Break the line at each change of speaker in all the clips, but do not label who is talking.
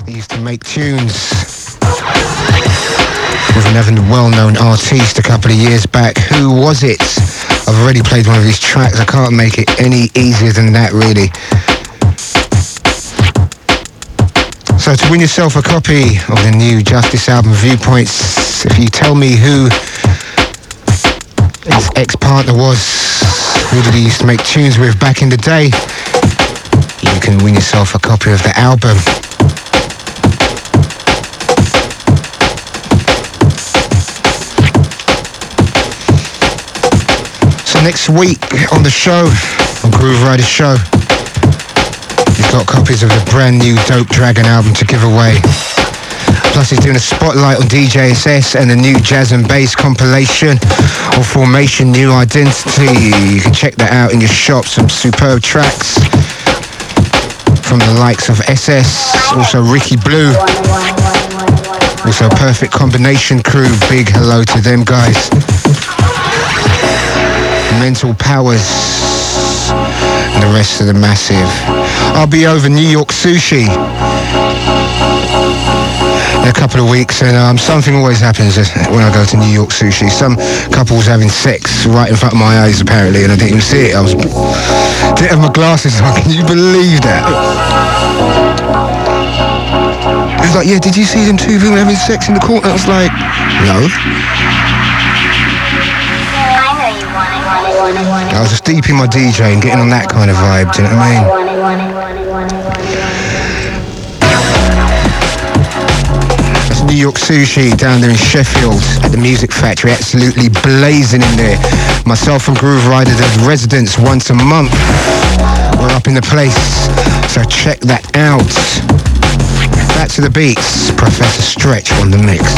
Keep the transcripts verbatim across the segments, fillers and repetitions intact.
He used to make tunes with another well-known artiste a couple of years back. Who was it? I've already played one of his tracks. I can't make it any easier than that, really. So to win yourself a copy of the new Justice album, Viewpoints, if you tell me who his ex-partner was, who did he used to make tunes with back in the day, you can win yourself a copy of the album. So next week on the show, on Groove Rider Show, he's got copies of the brand new Dope Dragon album to give away. Plus he's doing a spotlight on D J S S and the new Jazz and Bass compilation on Formation New Identity. You can check that out in your shop. Some superb tracks from the likes of S S, also Ricky Blue, also Perfect Combination Crew. Big hello to them guys. Mental Powers and the rest of the massive. I'll be over New York Sushi in a couple of weeks, and um, something always happens when I go to New York Sushi. Some couples having sex right in front of my eyes apparently, and I didn't even see it. I was didn't have my glasses on. Can you believe that? It was like, yeah, did you see them two people having sex in the corner? I was like, no. I was just deep in my DJing, getting on that kind of vibe, do you know what I mean? That's New York Sushi down there in Sheffield at the Music Factory, absolutely blazing in there. Myself and Groove Rider, there's residents once a month. We're up in the place, so check that out. Back to the beats, Professor Stretch on the mix.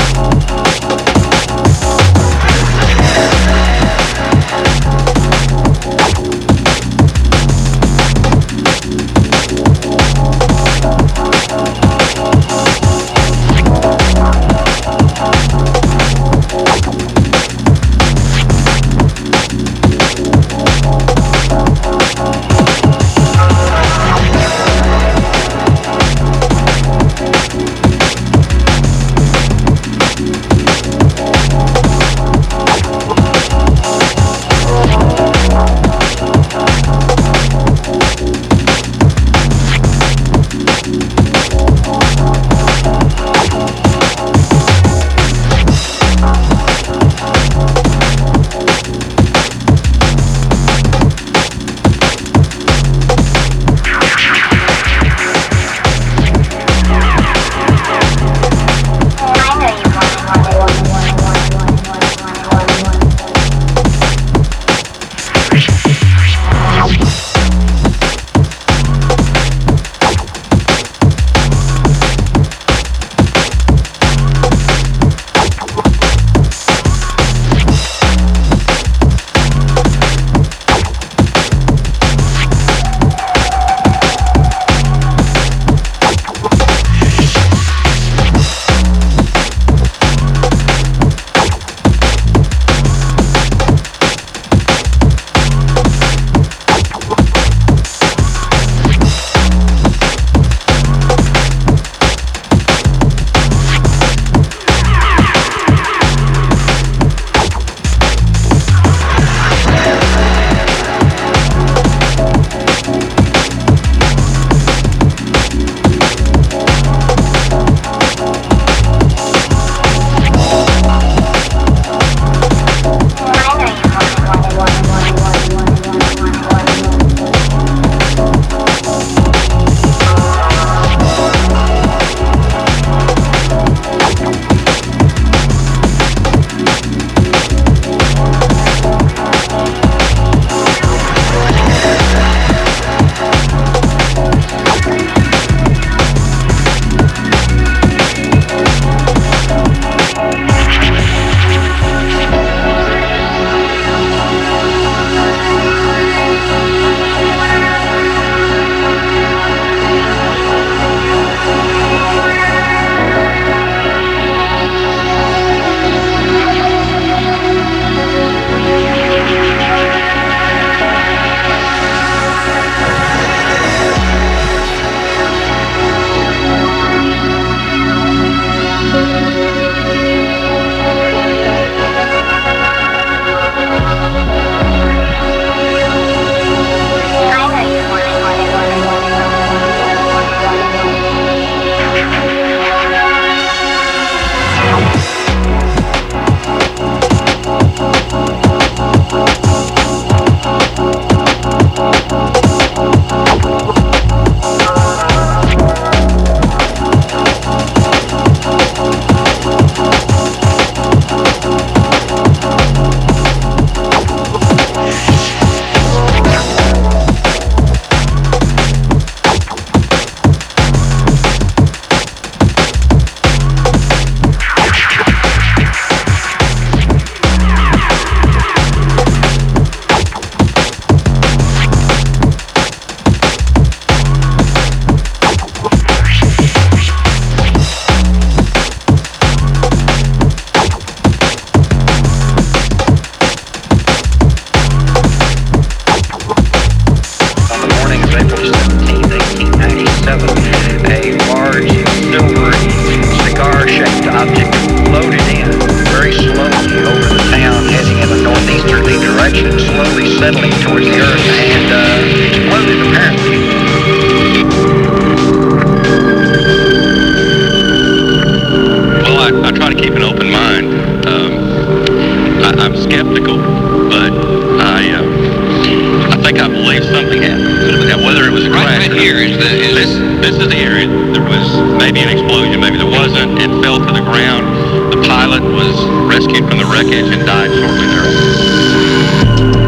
This is the area. There was maybe an explosion, maybe there wasn't. It fell to the ground. The pilot was rescued from the wreckage and died shortly thereafter.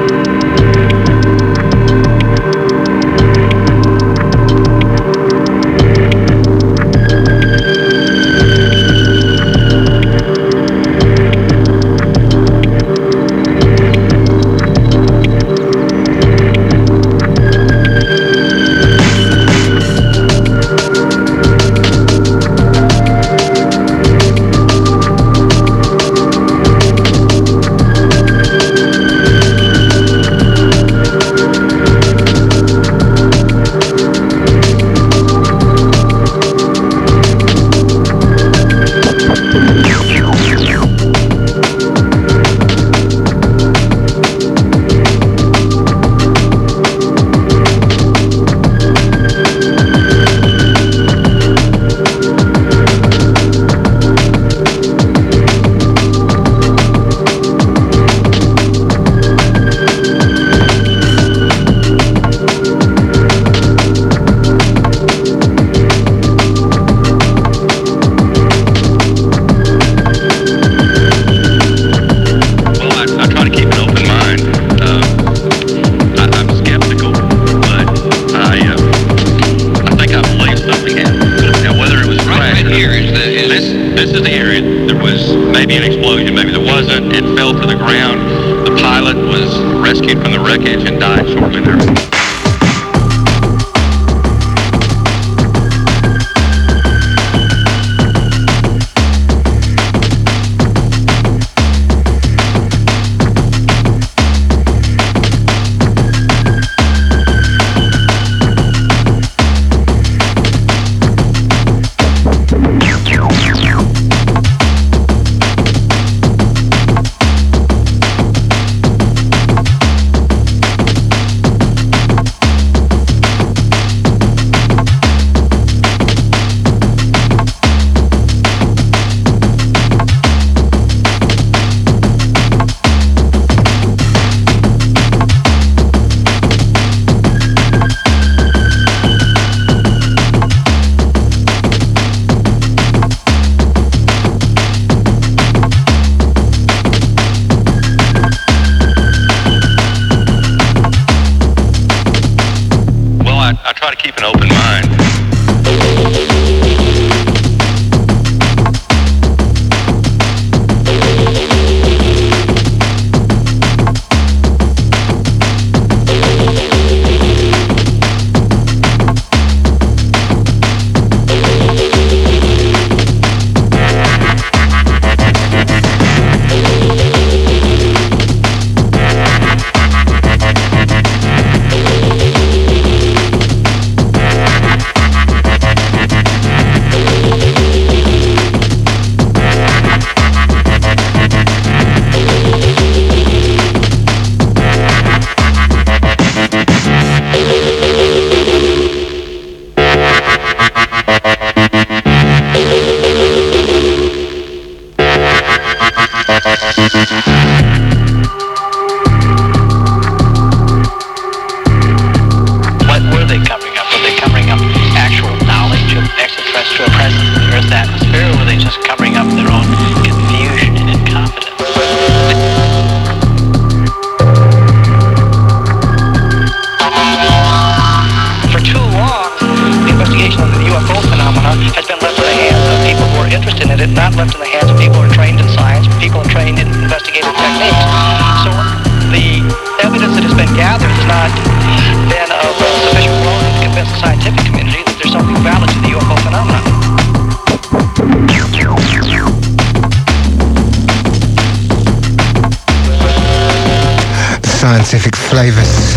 Scientific flavors.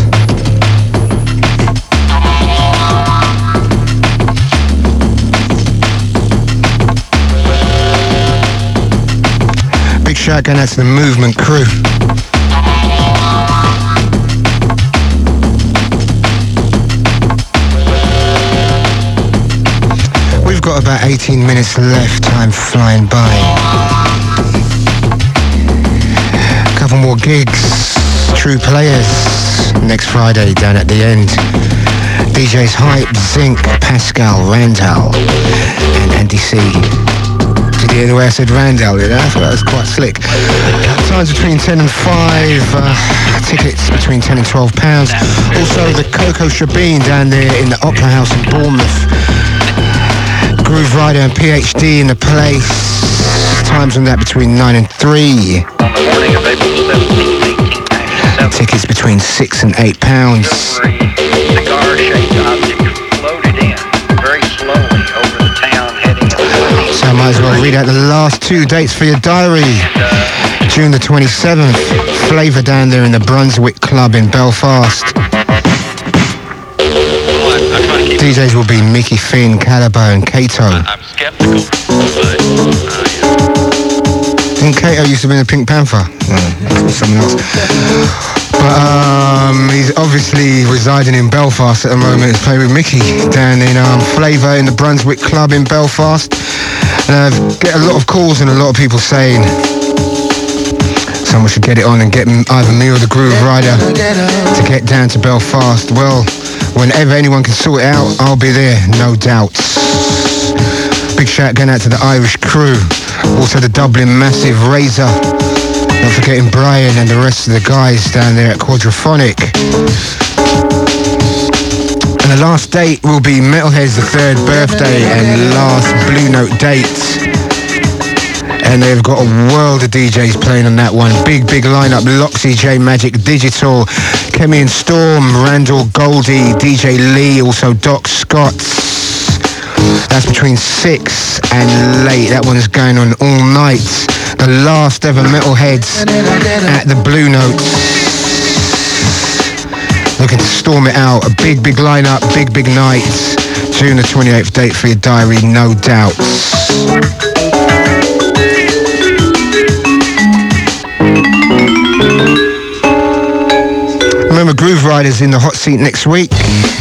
Big shout going out to the Movement crew. We've got about eighteen minutes left, time flying by. A couple more gigs. True Players next Friday down at the end. D Js Hype, Zinc, Pascal, Randall, and Andy C. Did you hear the way I said Randall? Yeah, I thought that was quite slick. Times between ten and five. Uh, tickets between ten and twelve pounds. Also the Coco Shabine down there in the Opera House in Bournemouth. Groove Rider and P H D in the place. Times on that between nine and three.
On the morning of April seventeenth, eighteen ninety-seven.
Tickets between six and eight pounds.
Cigar-shaped object floated in very slowly over the town, heading in the southeast.
So I might as well read out the last two dates for your diary.
And, uh,
June the twenty-seventh, Flavour down there in the Brunswick Club in Belfast. D Js will be Mickey Finn, Calibo and Kato.
I'm skeptical, but uh, yeah.
Didn't Kato used to be in the Pink Panther? No, that was someone else. But um, he's obviously residing in Belfast at the moment. He's playing with Mickey down in um, Flavour in the Brunswick Club in Belfast. And I get a lot of calls and a lot of people saying someone should get it on and get either me or the Groove Rider to get down to Belfast. Well, whenever anyone can sort it out, I'll be there, no doubt. Big shout going out to the Irish crew, also the Dublin Massive, Razor, not forgetting Brian and the rest of the guys down there at Quadraphonic. And the last date will be Metalhead's the third birthday and last Blue Note date. And they've got a world of D Js playing on that one. Big, big lineup. Loxy, J Magic Digital, Kemi and Storm, Randall Goldie, D J Lee, also Doc Scott. That's between six and late. That one is going on all night. The last ever Metalheads at the Blue Notes. Looking to storm it out. A big, big lineup, big, big night. June the twenty-eighth date for your diary, no doubt. Remember, Groove Rider's in the hot seat next week.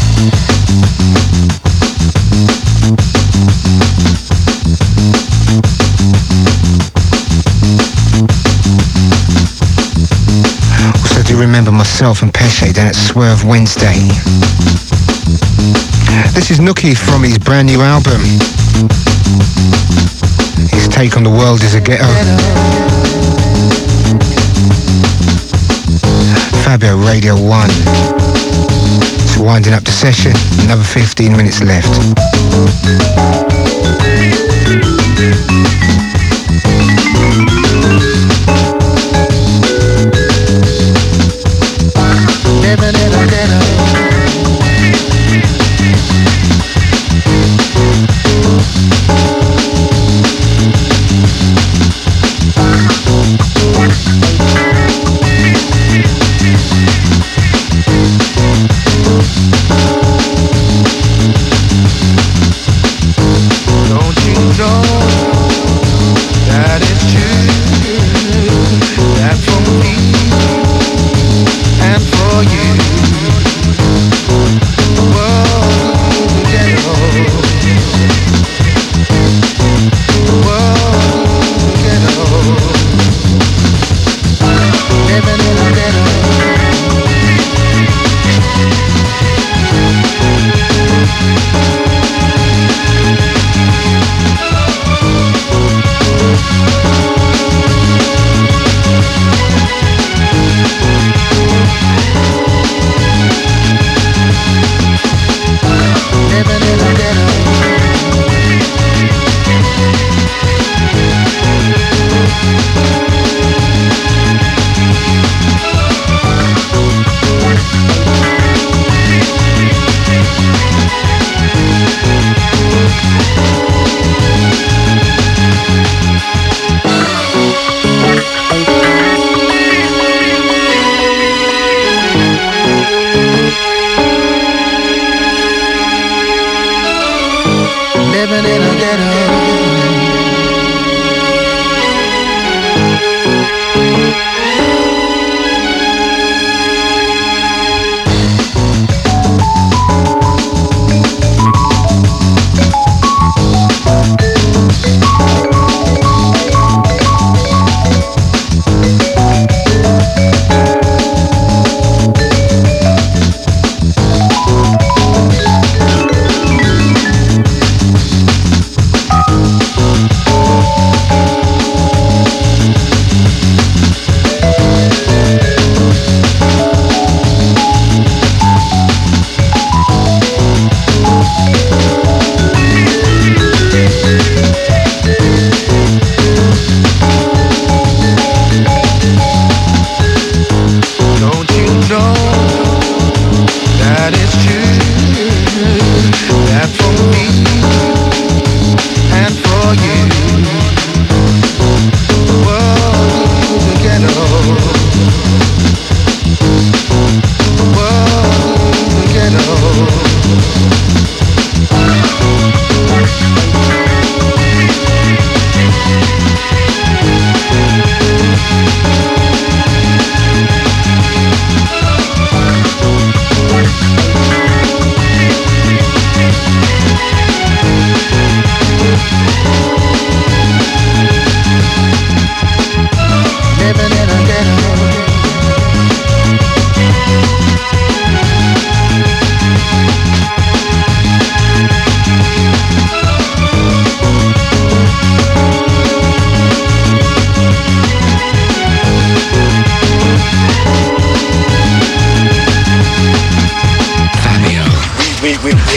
Also do remember myself and Pesce down at Swerve Wednesday. This is Nookie from his brand new album. His take on the world is a ghetto. Fabio Radio one. It's winding up the session. Another fifteen minutes left. Living in a ghetto.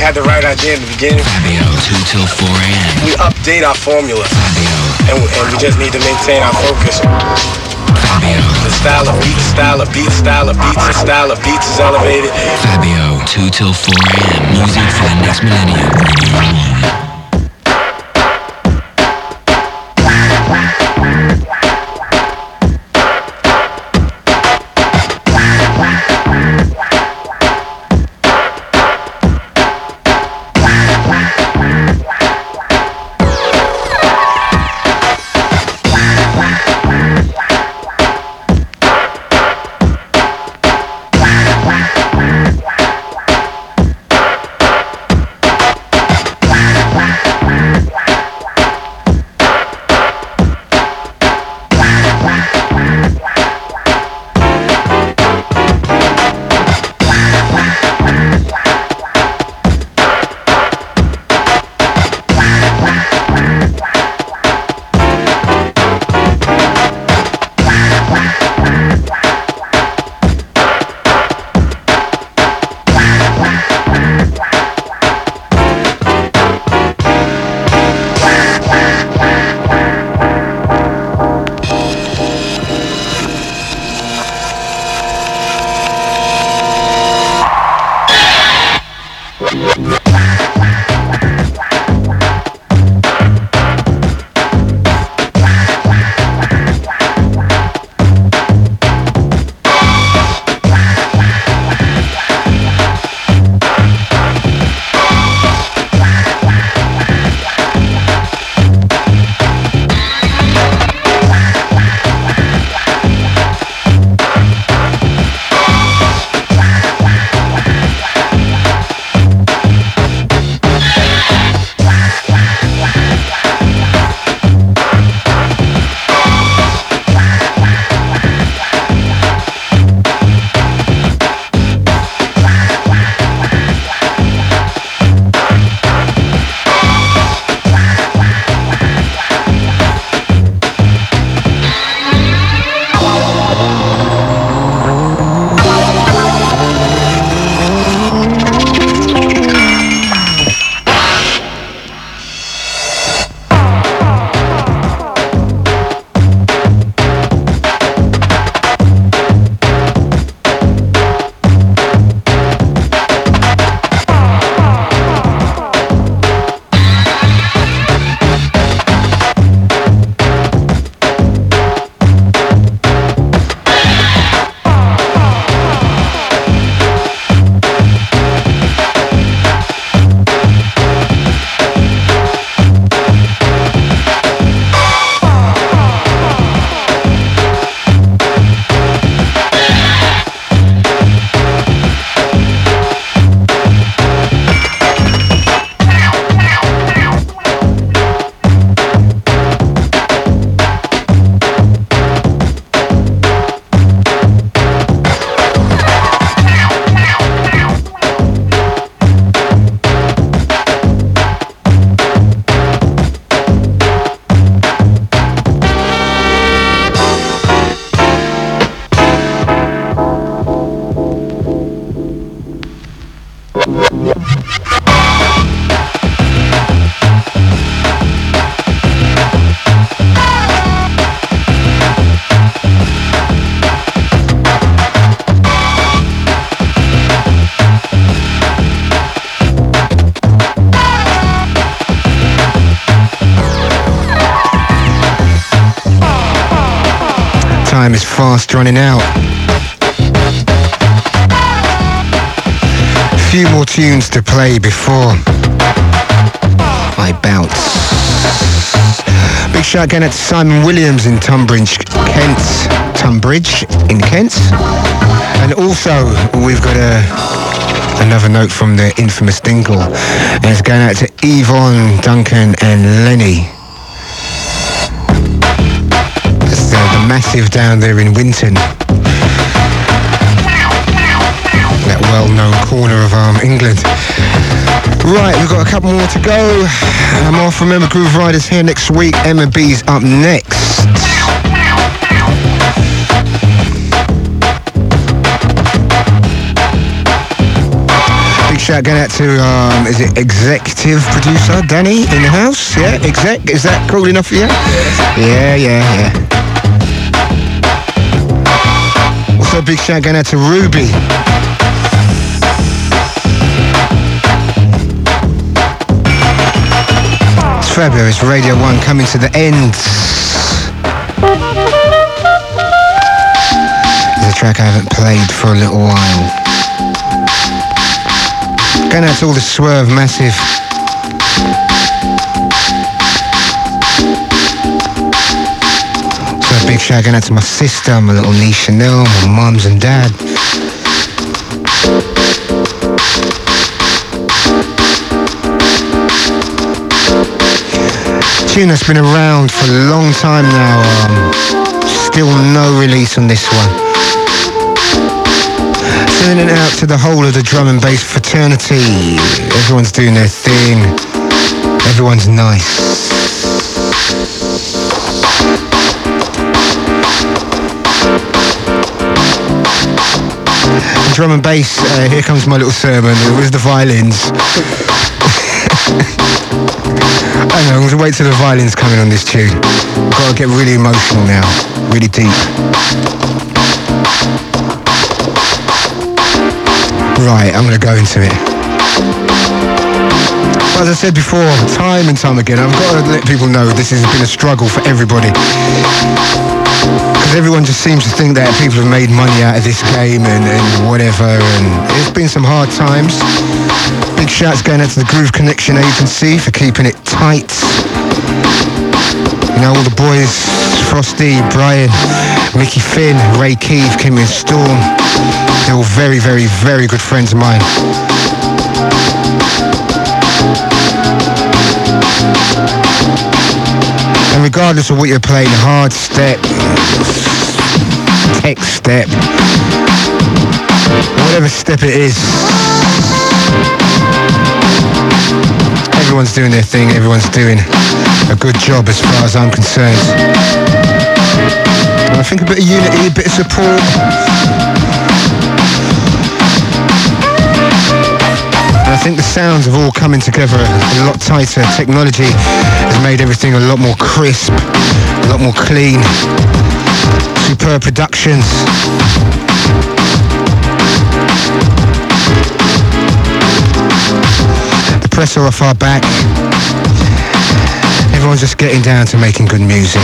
had the right idea in the beginning.
Fabio, two till four a.m.
We update our formula.
Fabio.
And, and we just need to maintain our focus.
Fabio.
The style of beats, style of beats, style of beats, the style of beats is elevated.
Fabio, two till four a.m. Music for the next millennium. Radio One.
Time is fast running out. A few more tunes to play before I bounce. Big shout again out to Simon Williams in Tunbridge, Kent. Tunbridge in Kent. And also, we've got a, another note from the infamous Dingle. And it's going out to Yvonne, Duncan and Lenny. That's the, the massive down there in Winton. That well-known corner of um, England. Right, we've got a couple more to go. I'm off. Remember, Groove Riders here next week. Emma B's up next. Big shout going out to, um, is it executive producer Danny in the house? Yeah, exec, is that cool enough for you? Yeah, yeah, yeah. Also a big shout going out to Ruby. It's fabulous, Radio one coming to the end. There's a track I haven't played for a little while. Going out to all the Swerve Massive. So a big shout going out to my sister, my little niece Chanel, my mums and dad. Tune that's been around for a long time now. Um, still no release on this one. Sending it out to the whole of the drum and bass fraternity. Everyone's doing their thing. Everyone's nice. Drum and bass, uh, here comes my little sermon. Where's the violins? I don't know, I'm going to wait till the violins come in on this tune. I've got to get really emotional now. Really deep. Right, I'm going to go into it. As I said before, time and time again, I've got to let people know this has been a struggle for everybody. Because everyone just seems to think that people have made money out of this game and, and whatever, and it's been some hard times. Big shouts going out to the Groove Connection Agency for keeping it tight. You know, all the boys, Frosty, Brian, Mickey Finn, Ray Keefe, Kim and Storm. They're all very, very, very good friends of mine. And regardless of what you're playing, hard step, tech step, whatever step it is, everyone's doing their thing, everyone's doing a good job as far as I'm concerned. And I think a bit of unity, a bit of support. I think the sounds have all coming together a lot tighter. Technology has made everything a lot more crisp, a lot more clean. Superb productions. The press are off our back. Everyone's just getting down to making good music.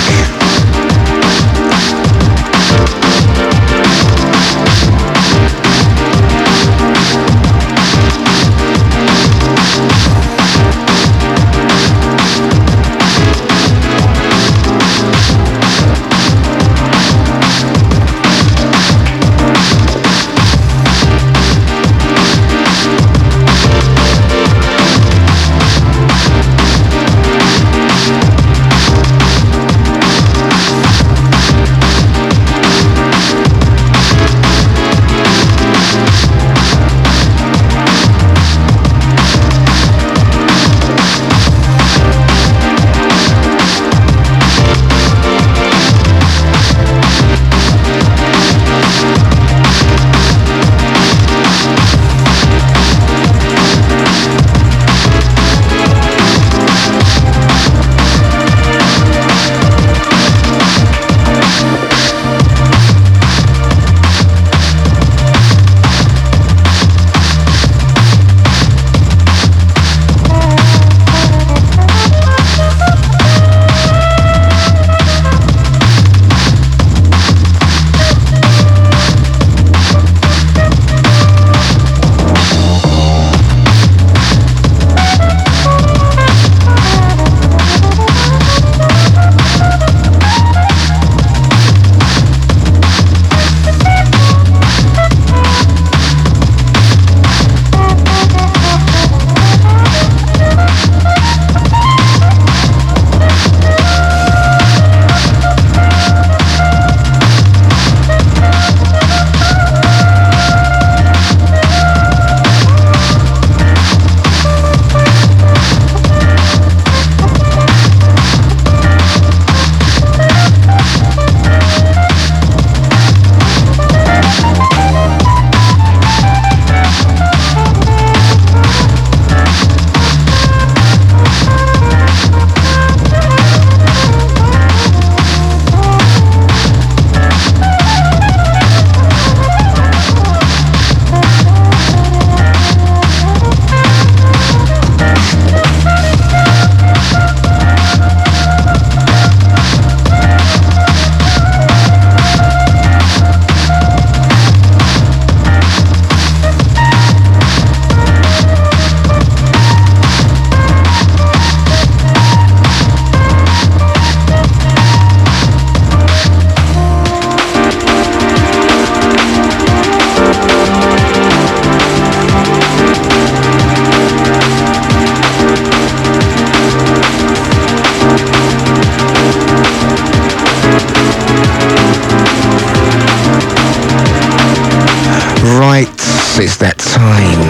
time.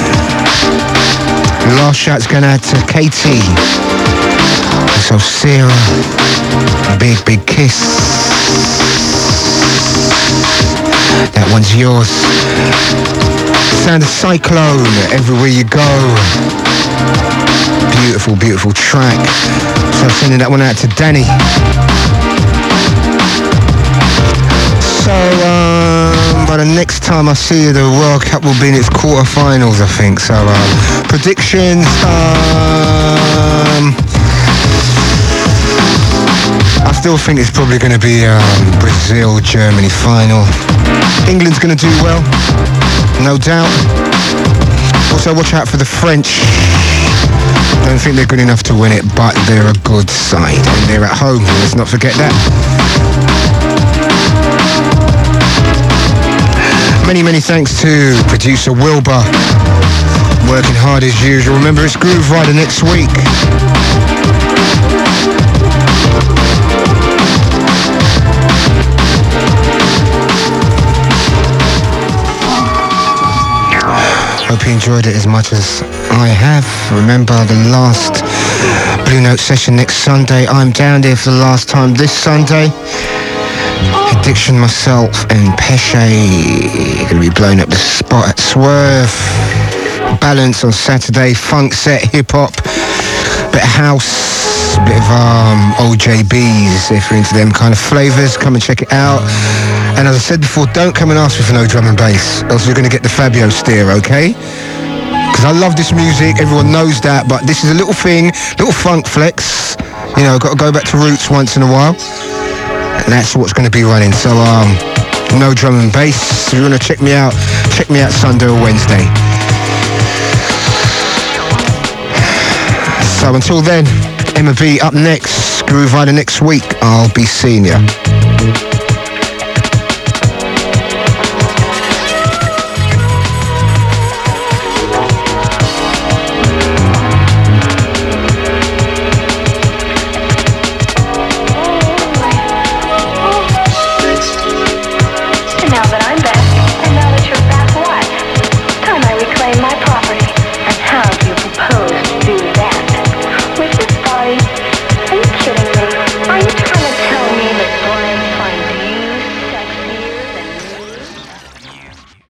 Last shout's going out to Katie. So Sarah, big, big kiss. That one's yours. Sound of Cyclone, Everywhere You Go. Beautiful, beautiful track. So sending that one out to Danny. So, um, by the next time I see you, the World Cup will be in its quarterfinals, I think. So, um, predictions, um, I still think it's probably going to be um, Brazil, Germany final. England's going to do well, no doubt. Also, watch out for the French. Don't think they're good enough to win it, but they're a good side, and they're at home. Let's not forget that. Many, many thanks to producer Wilbur, working hard as usual. Remember, it's Groove Rider next week. Hope you enjoyed it as much as I have. Remember the last Blue Note session next Sunday. I'm down there for the last time this Sunday. Addiction, myself and Pesce gonna be blowing up the spot at Swerve. Balance on Saturday, funk set, hip hop, bit of house, bit of um, O J Bs if you're into them kind of flavours. Come and check it out. And as I said before, don't come and ask me for no drum and bass, else you're gonna get the Fabio steer, okay? Because I love this music, everyone knows that, but this is a little thing, little funk flex. You know, got to go back to roots once in a while. And that's what's going to be running. So, um, no drum and bass. If you want to check me out, check me out Sunday or Wednesday. So until then, Emma B up next. Groove Rider next week. I'll be seeing ya.